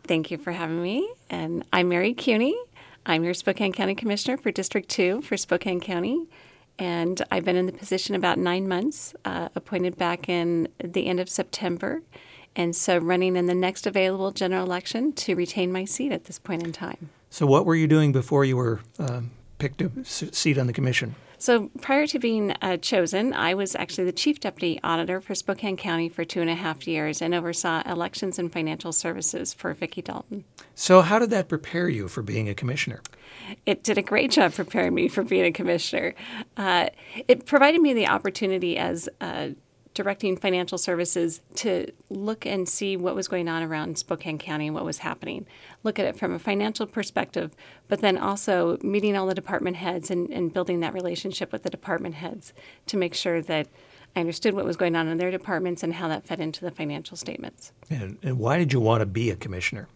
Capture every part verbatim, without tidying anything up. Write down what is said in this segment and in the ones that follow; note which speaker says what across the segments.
Speaker 1: Thank you for having me. And I'm Mary Cuney. I'm your Spokane County Commissioner for District two for Spokane County. And I've been in the position about nine months, uh, appointed back in the end of September. And so running in the next available general election to retain my seat at this point in time.
Speaker 2: So what were you doing before you were um, picked a seat on the commission?
Speaker 1: So prior to being uh, chosen, I was actually the Chief Deputy Auditor for Spokane County for two and a half years and oversaw elections and financial services for Vicki Dalton.
Speaker 2: So how did that prepare you for being a commissioner?
Speaker 1: It did a great job preparing me for being a commissioner. Uh, it provided me the opportunity as uh, directing financial services to look and see what was going on around Spokane County and what was happening. Look at it from a financial perspective, but then also meeting all the department heads and, and building that relationship with the department heads to make sure that I understood what was going on in their departments and how that fed into the financial statements.
Speaker 2: And, and why did you want to be a commissioner?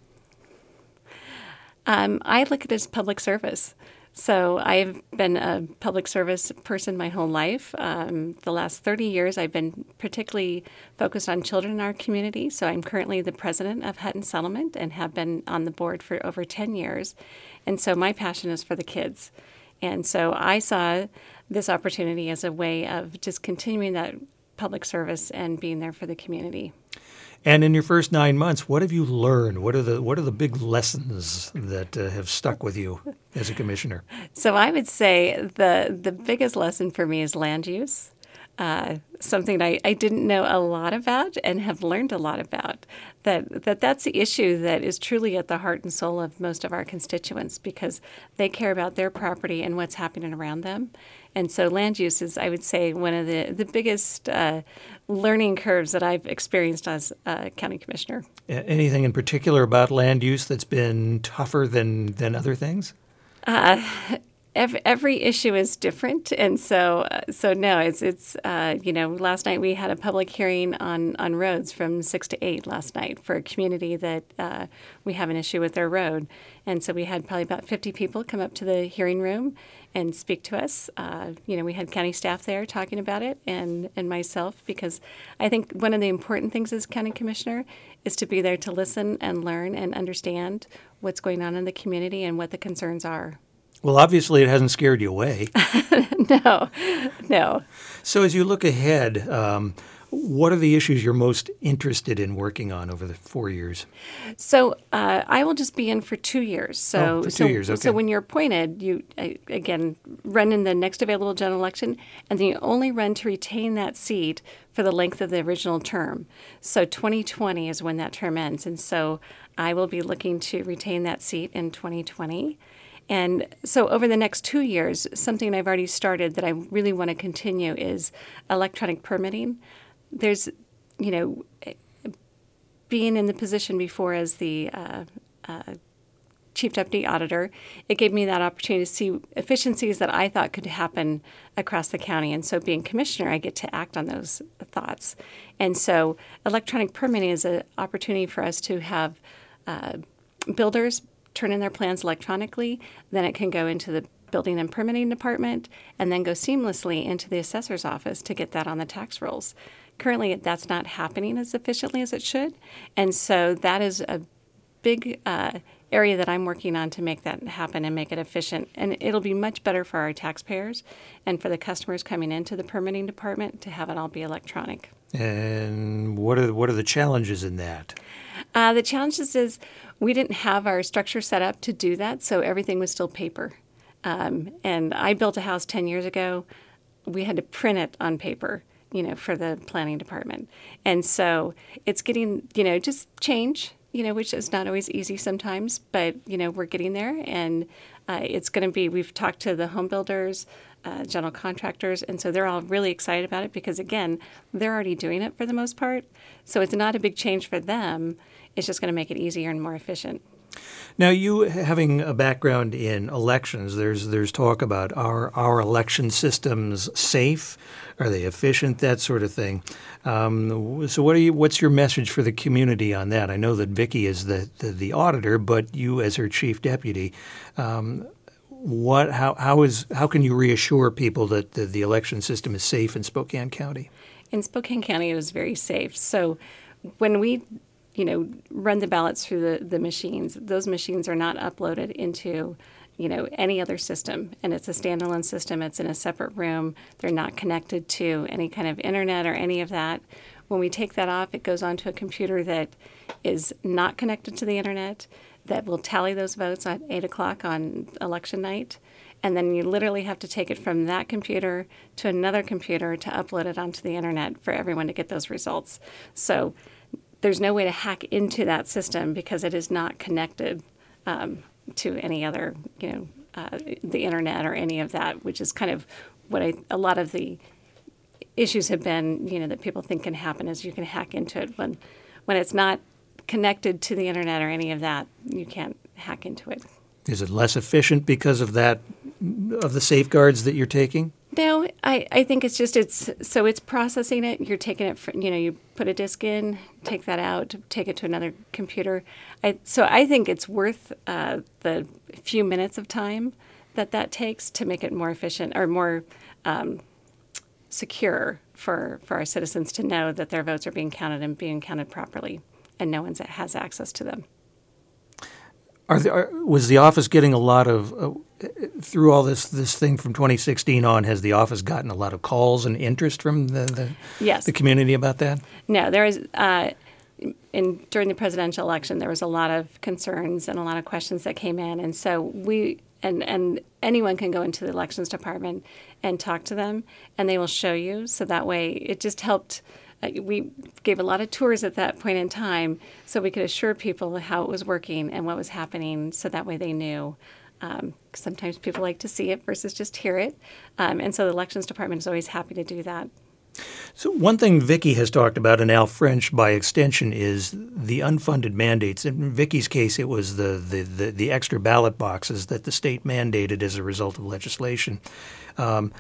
Speaker 1: Um, I look at it as public service. So I've been a public service person my whole life. Um, the last thirty years, I've been particularly focused on children in our community. So I'm currently the president of Hutton Settlement and have been on the board for over ten years. And so my passion is for the kids. And so I saw this opportunity as a way of just continuing that public service and being there for the community.
Speaker 2: And in your first nine months, what have you learned? What are the what are the big lessons that uh, have stuck with you as a commissioner?
Speaker 1: So I would say the the biggest lesson for me is land use, uh, something I, I didn't know a lot about and have learned a lot about. That, that that's the issue that is truly at the heart and soul of most of our constituents because they care about their property and what's happening around them. And so land use is, I would say, one of the, the biggest uh, learning curves that I've experienced as a county commissioner.
Speaker 2: Anything in particular about land use that's been tougher than, than other things?
Speaker 1: Uh, every, every issue is different. And so, uh, so no, it's, it's uh, you know, last night we had a public hearing on, on roads from six to eight last night for a community that uh, we have an issue with their road. And so we had probably about fifty people come up to the hearing room and speak to us. Uh, you know, we had county staff there talking about it and, and myself, because I think one of the important things as county commissioner is to be there to listen and learn and understand what's going on in the community and what the concerns are.
Speaker 2: Well, obviously it hasn't scared you away.
Speaker 1: No, no.
Speaker 2: So as you look ahead, um, what are the issues you're most interested in working on over the four years?
Speaker 1: So uh, I will just be in for two years. So,
Speaker 2: oh, for two
Speaker 1: so,
Speaker 2: years, okay.
Speaker 1: So when you're appointed, you, uh, again, run in the next available general election, and then you only run to retain that seat for the length of the original term. So twenty twenty is when that term ends. And so I will be looking to retain that seat in twenty twenty. And so over the next two years, something I've already started that I really want to continue is electronic permitting. There's, you know, being in the position before as the uh, uh, Chief Deputy Auditor, it gave me that opportunity to see efficiencies that I thought could happen across the county. And so being commissioner, I get to act on those thoughts. And so electronic permitting is an opportunity for us to have uh, builders turn in their plans electronically. Then it can go into the building and permitting department and then go seamlessly into the assessor's office to get that on the tax rolls. Currently, that's not happening as efficiently as it should. And so that is a big uh, area that I'm working on to make that happen and make it efficient. And it'll be much better for our taxpayers and for the customers coming into the permitting department to have it all be electronic.
Speaker 2: And what are what are the challenges in that?
Speaker 1: Uh, the challenges is we didn't have our structure set up to do that, so everything was still paper. Um, and I built a house ten years ago. We had to print it on paper, you know, for the planning department. And so it's getting, you know, just change, you know, which is not always easy sometimes, but, you know, we're getting there. And uh, it's going to be, we've talked to the home builders, uh, general contractors, and so they're all really excited about it because, again, they're already doing it for the most part. So it's not a big change for them. It's just going to make it easier and more efficient.
Speaker 2: Now, you having a background in elections, there's there's talk about are our election systems safe? Are they efficient? That sort of thing. Um, so, what are you? What's your message for the community on that? I know that Vicki is the the, the auditor, but you, as her chief deputy, um, what? How how is how can you reassure people that the, the election system is safe in Spokane County?
Speaker 1: In Spokane County, it is very safe. So, when we you know, run the ballots through the, the machines. Those machines are not uploaded into, you know, any other system. And it's a standalone system. It's in a separate room. They're not connected to any kind of internet or any of that. When we take that off, it goes onto a computer that is not connected to the internet, that will tally those votes at eight o'clock on election night. And then you literally have to take it from that computer to another computer to upload it onto the internet for everyone to get those results. So there's no way to hack into that system because it is not connected um, to any other, you know, uh, the internet or any of that, which is kind of what I, a lot of the issues have been, you know, that people think can happen is you can hack into it. When, when it's not connected to the internet or any of that, you can't hack into it.
Speaker 2: Is it less efficient because of that, of the safeguards that you're taking?
Speaker 1: No, I, I think it's just, it's, so it's processing it. You're taking it, from, you know, you put a disk in, take that out, take it to another computer. I, so I think it's worth uh, the few minutes of time that that takes to make it more efficient or more um, secure for, for our citizens to know that their votes are being counted and being counted properly, and no one has access to them.
Speaker 2: Are there, are, was the office getting a lot of, uh, through all this this thing from twenty sixteen on, has the office gotten a lot of calls and interest from the, the,
Speaker 1: yes.
Speaker 2: the community about that?
Speaker 1: No, there is, uh, in, during the presidential election, there was a lot of concerns and a lot of questions that came in. And so we, and, and anyone can go into the elections department and talk to them, and they will show you. So that way it just helped. Uh, we gave a lot of tours at that point in time so we could assure people how it was working and what was happening so that way they knew. Um, sometimes people like to see it versus just hear it. Um, and so the elections department is always happy to do that.
Speaker 2: So one thing Vicki has talked about, and Al French by extension, is the unfunded mandates. In Vicki's case, it was the, the, the, the extra ballot boxes that the state mandated as a result of legislation. Um,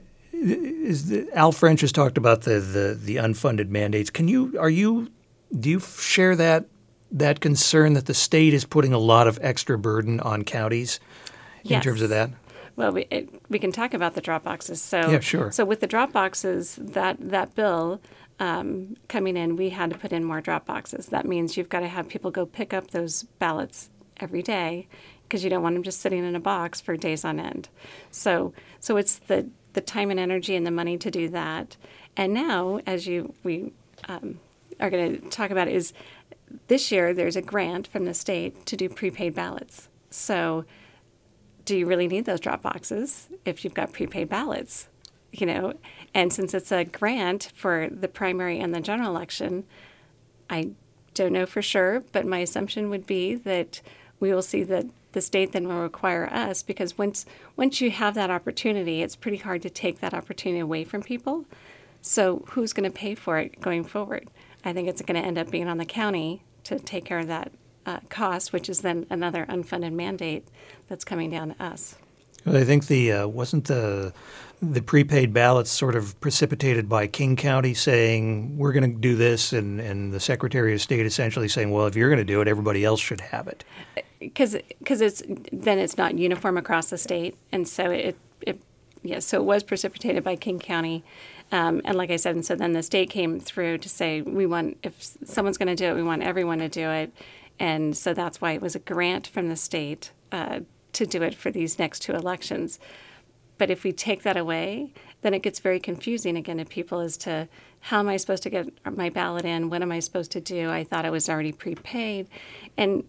Speaker 2: Is the, Al French has talked about the, the, the unfunded mandates. Can you are you do you share that that concern that the state is putting a lot of extra burden on counties in
Speaker 1: yes.
Speaker 2: terms of that?
Speaker 1: Well, we it, we can talk about the drop boxes. So
Speaker 2: yeah, sure.
Speaker 1: So with the drop boxes, that that bill um, coming in, we had to put in more drop boxes. That means you've got to have people go pick up those ballots every day because you don't want them just sitting in a box for days on end. So so it's the the time and energy and the money to do that. And now, as you we um, are going to talk about, is this year there's a grant from the state to do prepaid ballots. So do you really need those drop boxes if you've got prepaid ballots? You know, and since it's a grant for the primary and the general election, I don't know for sure, but my assumption would be that we will see that the state then will require us, because once once you have that opportunity, it's pretty hard to take that opportunity away from people. So who's going to pay for it going forward? I think it's going to end up being on the county to take care of that uh, cost, which is then another unfunded mandate that's coming down to us.
Speaker 2: Well, I think the uh, wasn't the the prepaid ballots sort of precipitated by King County saying we're going to do this, and, and the Secretary of State essentially saying, well, if you're going to do it, everybody else should have it.
Speaker 1: Because because it's then it's not uniform across the state, and so it it yeah so it was precipitated by King County, um, and like I said, and so then the state came through to say we want, if someone's going to do it, we want everyone to do it, and so that's why it was a grant from the state uh, to do it for these next two elections. But if we take that away, then it gets very confusing again to people as to how am I supposed to get my ballot in? What am I supposed to do? I thought I was already prepaid, and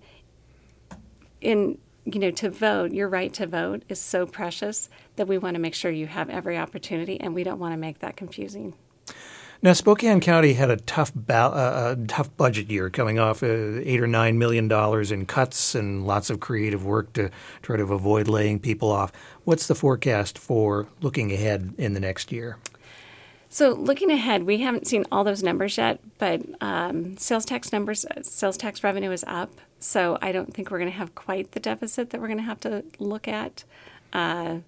Speaker 1: in, you know, to vote, your right to vote is so precious that we want to make sure you have every opportunity, and we don't want to make that confusing.
Speaker 2: Now, Spokane County had a tough ba- uh, tough budget year, coming off uh, eight or nine million dollars in cuts and lots of creative work to try to avoid laying people off. What's the forecast for looking ahead in the next year?
Speaker 1: So looking ahead, we haven't seen all those numbers yet, but um, sales tax numbers, sales tax revenue is up. So I don't think we're going to have quite the deficit that we're going to have to look at. Uh,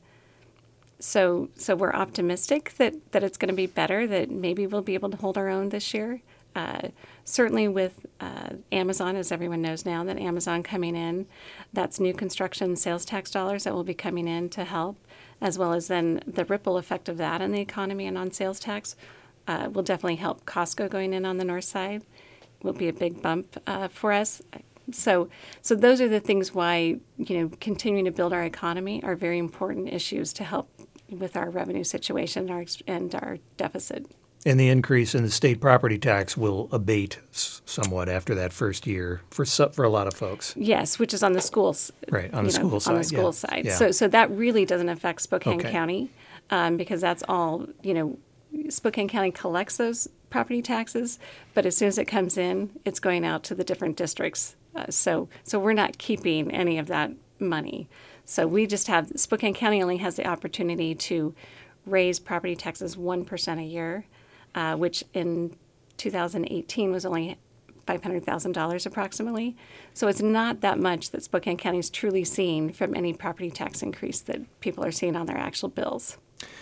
Speaker 1: so so we're optimistic that, that it's going to be better, that maybe we'll be able to hold our own this year. Uh, certainly with uh, Amazon, as everyone knows now, that Amazon coming in, that's new construction sales tax dollars that will be coming in to help, as well as then the ripple effect of that on the economy and on sales tax uh, will definitely help Costco going in on the north side. will be a big bump uh, for us. So, so those are the things why, you know, continuing to build our economy are very important issues to help with our revenue situation and our, and our deficit.
Speaker 2: And the increase in the state property tax will abate s- somewhat after that first year for some, for a lot of folks.
Speaker 1: Yes, which is on the schools.
Speaker 2: Right, on the
Speaker 1: you know,
Speaker 2: school side.
Speaker 1: On the school
Speaker 2: yeah.
Speaker 1: side.
Speaker 2: Yeah.
Speaker 1: So, so that really doesn't affect Spokane
Speaker 2: Okay.
Speaker 1: County um, because that's all, you know, Spokane County collects those property taxes, but as soon as it comes in, it's going out to the different districts. Uh, so, so we're not keeping any of that money. So we just have, Spokane County only has the opportunity to raise property taxes one percent a year, uh, which in two thousand eighteen was only five hundred thousand dollars approximately. So it's not that much that Spokane County is truly seeing from any property tax increase that people are seeing on their actual bills.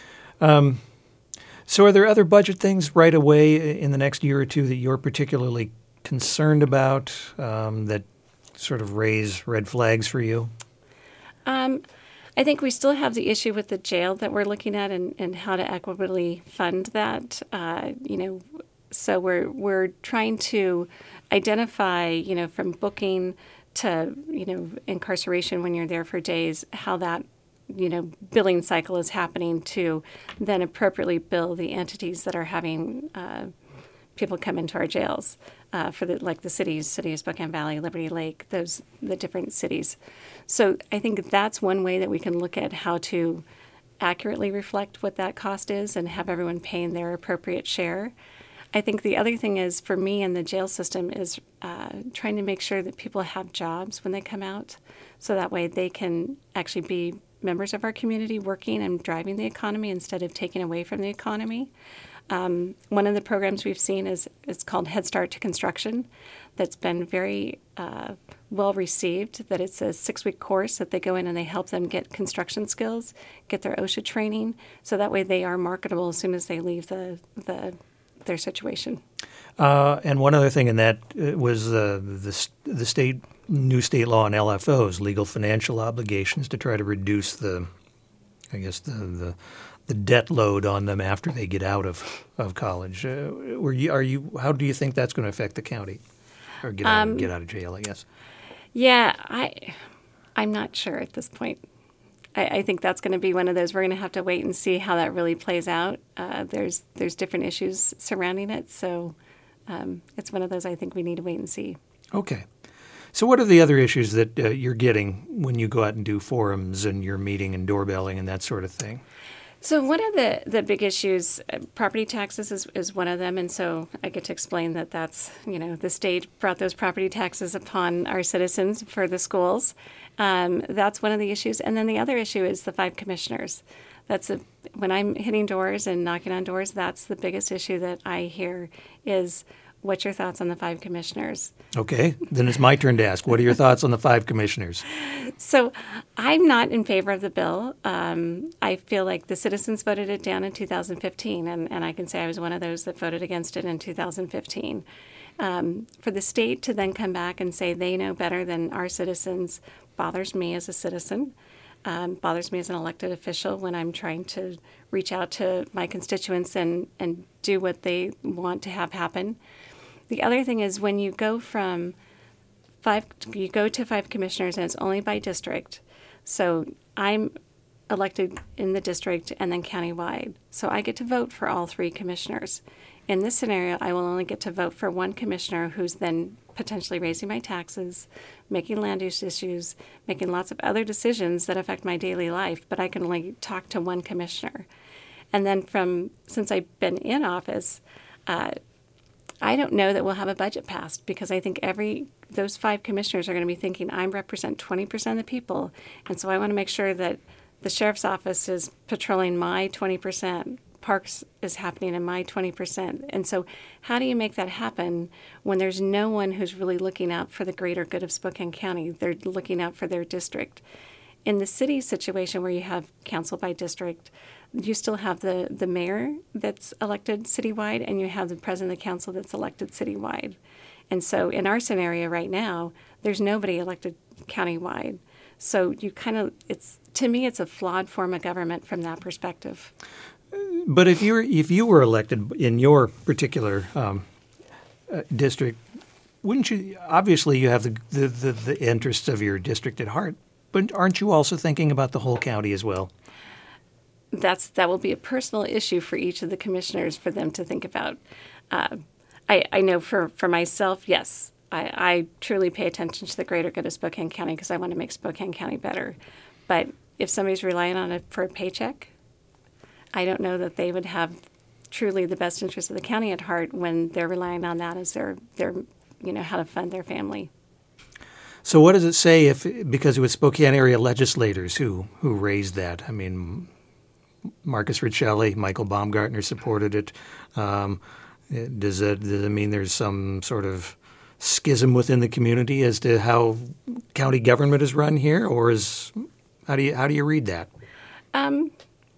Speaker 2: Um, so are there other budget things right away in the next year or two that you're particularly concerned about um, that sort of raise red flags for you?
Speaker 1: Um, I think we still have the issue with the jail that we're looking at and, and how to equitably fund that. Uh, you know, so we're we're trying to identify, you know, from booking to, you know, incarceration when you're there for days, how that, you know, billing cycle is happening to then appropriately bill the entities that are having uh, people come into our jails uh, for the like the cities, City of Spokane Valley, Liberty Lake, those the different cities. So I think that's one way that we can look at how to accurately reflect what that cost is and have everyone paying their appropriate share. I think the other thing is for me in the jail system is uh, trying to make sure that people have jobs when they come out, so that way they can actually be members of our community working and driving the economy instead of taking away from the economy. Um, one of the programs we've seen is it's called Head Start to Construction. That's been very uh, well received. That it's a six-week course that they go in and they help them get construction skills, get their OSHA training, so that way they are marketable as soon as they leave the the their situation.
Speaker 2: Uh, and one other thing in that uh, was uh, the the state new state law on L F Os, legal financial obligations, to try to reduce the, I guess the the, the debt load on them after they get out of of college. Uh, were you, are you? How do you think that's going to affect the county, or get out,
Speaker 1: Um,
Speaker 2: get out of jail? I guess.
Speaker 1: Yeah, I I'm not sure at this point. I, I think that's going to be one of those we're going to have to wait and see how that really plays out. Uh, there's there's different issues surrounding it, so um, it's one of those I think we need to wait and see.
Speaker 2: Okay. So what are the other issues that uh, you're getting when you go out and do forums and you're meeting and doorbelling and that sort of thing?
Speaker 1: So one of the, the big issues, uh, property taxes is, is one of them. And so I get to explain that that's, you know, the state brought those property taxes upon our citizens for the schools. Um, that's one of the issues. And then the other issue is the five commissioners. That's a, when I'm hitting doors and knocking on doors, that's the biggest issue that I hear is, what's your thoughts on the five commissioners?
Speaker 2: Okay, then it's my turn to ask. What are your thoughts on the five commissioners?
Speaker 1: So I'm not in favor of the bill. Um, I feel like the citizens voted it down in two thousand fifteen, and, and I can say I was one of those that voted against it in two thousand fifteen. Um, for the state to then come back and say they know better than our citizens bothers me as a citizen, um, bothers me as an elected official when I'm trying to reach out to my constituents and, and do what they want to have happen. The other thing is when you go from five, you go to five commissioners and it's only by district. So I'm elected in the district and then countywide. So I get to vote for all three commissioners. In this scenario, I will only get to vote for one commissioner who's then potentially raising my taxes, making land use issues, making lots of other decisions that affect my daily life, but I can only talk to one commissioner. And then from, since I've been in office, uh, I don't know that we'll have a budget passed because I think every those five commissioners are going to be thinking I represent twenty percent of the people, and so I want to make sure that the sheriff's office is patrolling my twenty percent, parks is happening in my twenty percent. And so how do you make that happen when there's no one who's really looking out for the greater good of Spokane County? They're looking out for their district. In the city situation where you have council by district, you still have the, the mayor that's elected citywide and you have the president of the council that's elected citywide. And so in our scenario right now, there's nobody elected countywide. So you kind of, it's to me, it's a flawed form of government from that perspective.
Speaker 2: But if you were if you were elected in your particular um, uh, district, wouldn't you? Obviously, you have the, the, the, the interests of your district at heart, but aren't you also thinking about the whole county as well?
Speaker 1: That's that will be a personal issue for each of the commissioners for them to think about. Uh, I, I know for, for myself, yes, I, I truly pay attention to the greater good of Spokane County because I want to make Spokane County better. But if somebody's relying on it for a paycheck, I don't know that they would have truly the best interest of the county at heart when they're relying on that as their, their you know, how to fund their family.
Speaker 2: So what does it say if, because it was Spokane area legislators who, who raised that? I mean, Marcus Riccelli, Michael Baumgartner supported it. Um, does it does it mean there's some sort of schism within the community as to how county government is run here, or is how do you how do you read that?
Speaker 1: Um,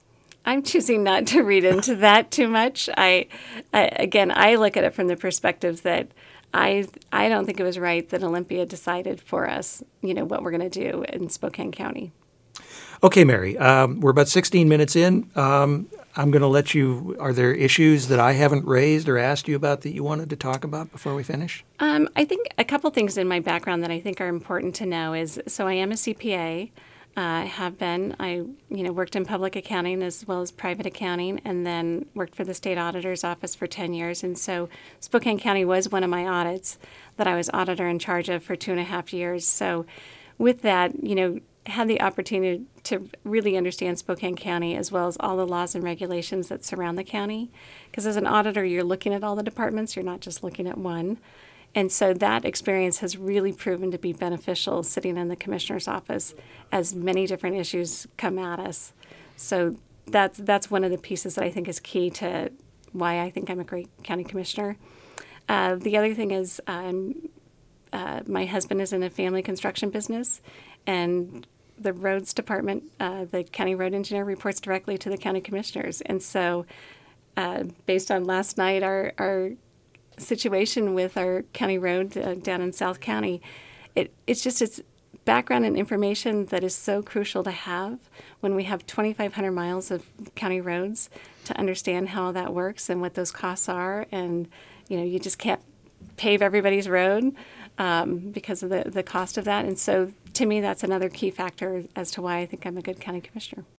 Speaker 1: I'm choosing not to read into that too much. I, I again, I look at it from the perspective that I I don't think it was right that Olympia decided for us, you know, what we're going to do in Spokane County.
Speaker 2: Okay, Mary, um, we're about sixteen minutes in. Um, I'm going to let you, are there issues that I haven't raised or asked you about that you wanted to talk about before we finish?
Speaker 1: Um, I think a couple things in my background that I think are important to know is, so I am a C P A. Uh, I have been. I, you know, worked in public accounting as well as private accounting, and then worked for the state auditor's office for ten years. And so Spokane County was one of my audits that I was auditor in charge of for two and a half years. So with that, you know, had the opportunity to really understand Spokane County as well as all the laws and regulations that surround the county. Because as an auditor, you're looking at all the departments. You're not just looking at one. And so that experience has really proven to be beneficial sitting in the commissioner's office as many different issues come at us. So that's that's one of the pieces that I think is key to why I think I'm a great county commissioner. Uh, the other thing is um, uh, my husband is in a family construction business, and the roads department, uh, the county road engineer, reports directly to the county commissioners. And so uh, based on last night, our, our situation with our county road uh, down in South County, it, it's just it's background and information that is so crucial to have when we have twenty-five hundred miles of county roads, to understand how that works and what those costs are. And, you know, you just can't pave everybody's road um, because of the, the cost of that. And so to me, that's another key factor as to why I think I'm a good county commissioner.